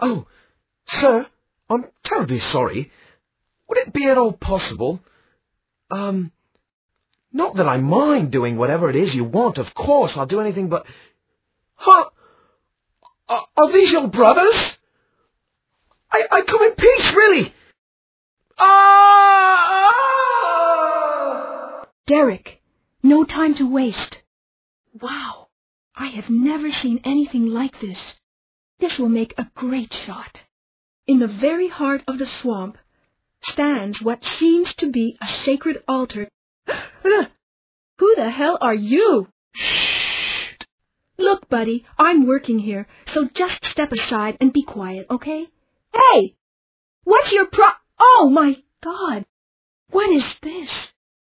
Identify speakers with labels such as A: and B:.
A: Oh, sir, I'm terribly sorry. Would it be at all possible? Not that I mind doing whatever it is you want, of course, I'll do anything but... Huh? Are these your brothers? I come in peace, really! Ah!
B: Derek, no time to waste. Wow, I have never seen anything like this. This will make a great shot. In the very heart of the swamp stands what seems to be a sacred altar. Who the hell are you?
A: Shh!
B: Look, buddy, I'm working here, so just step aside and be quiet, okay? Hey! What's your Oh, my God! What is this?